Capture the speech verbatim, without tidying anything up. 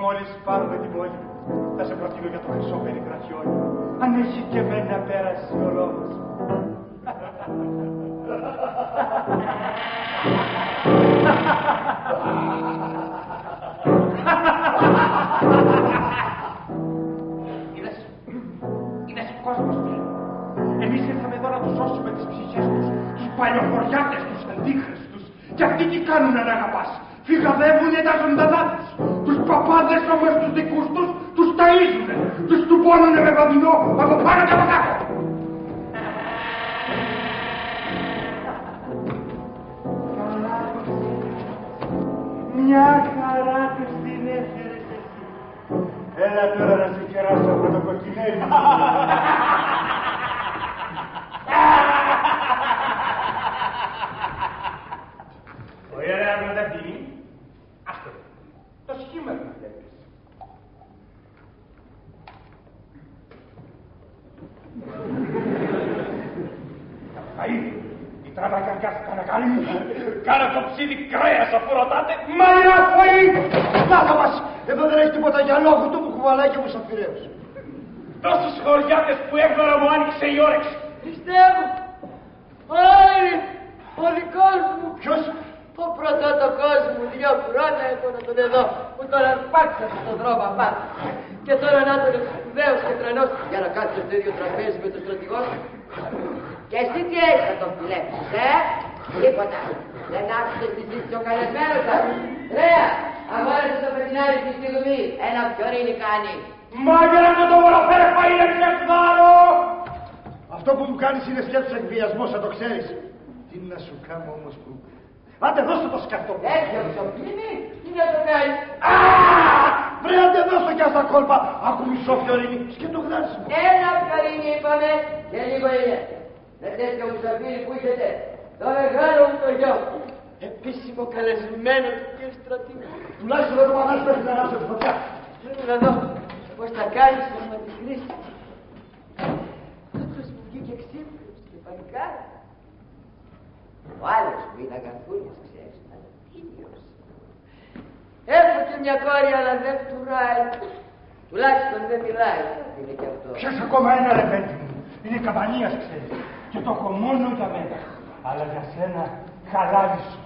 μόλις πάρουμε την πόλη, θα σε προτείνω για το χρυσό περικρατιόνι. Αν έχει και εμένα πέρασε ο λόγος. Είδες, είδες κόσμος πια. Εμείς ήρθαμε εδώ να τους σώσουμε τις ψυχές τους, τους παλιοχωριάτες, τους αντίχρηστους. Και αυτοί τι κάνουνε να αγαπάς. Φυγαδεύουνε τα ζωντανά τους. Τους παπάδες όμως τους δικούς τους τους ταΐζουνε. Τους τουπώνουνε με βαδινό από πάνω και από κάτω. Μια χαρά τους την έφερες εσύ. Έλα τώρα να σε κεράσω από το κοκκινέλι. Ωραία μπλονταφίνη. Άστο. Το σχήμα που βλέπεις. Καΐ, η τράβα καρδιάστηκα να κάνει μου. Κάνε το ψίδι κρέας αφού ρωτάτε. Μα είναι αφοή! Λάθο μας! Εδώ δεν έχει τίποτα για λόγου του που κουβαλάει και μου σαφυραίους. Τόσους χωριάτες που έγδωρα μου άνοιξε η όρεξη. Χριστέ μου! Άι! Ο δικός μου! Ποιος? Ο πρωτότοκός μου, δυο χρόνια έχω να τον εδώ, που τον αρπάξατε στον δρόμο απάνω. Και τώρα να τον σπουδαίος και τρανός για να κάτσει στο ίδιο τραπέζι με τον στρατηγό του. Και εσύ τι έχεις να τον φιλέψεις, ε? Τίποτα. Δεν άκουσες τη ζήτηση ο καλεσμένος σας. Ρέα, αγόρασε το πετινάρι στη στιγμή. Ένα πιωρίνι κάνει. Μάγερα να το βοροφέρε φαΐνε ξεφθάρω! Αυτό που μου κάνεις είναι σκέψη εκβιασμός, θα το ξέρεις. Τι να σου κάνω όμως που... Άντε δώσω το σκαρτό. Έτσι ο ψωμίνι, τι να το κάνει. Βρε άντε δώσω κι ας τα κόλπα. Άκου μισό φιωρίνι, σκέτο γνάσιμο. Ένα φιωρίνι είπαμε και λίγο είναι. Με τέτοιο μουσαφίρι που είχετε, το μεγάλο μου το γιο. Επίσημο καλεσμένο του κ. στρατηγού. Τουλάχιστον δεν το μαθάς μέχρι να ανάψω τη φωτιά. Πρέπει να δω πώς θα κάνεις να με τη χρήση. Αυτός μου βγήκε ξύπνος και παλικάρα. Ο άλλος που είναι αγαθούνιας, ξέρεις, αλλά ίδιος. Έχω και μια κόρη, αλλά δεν τουράει. Τουλάχιστον δεν μιλάει. Είναι και αυτό. Πιες ακόμα ένα ρε παιδί μου. Είναι καμπανίας, ξέρεις. Και το έχω μόνο για μένα. Αλλά για σένα χαλάρι σου.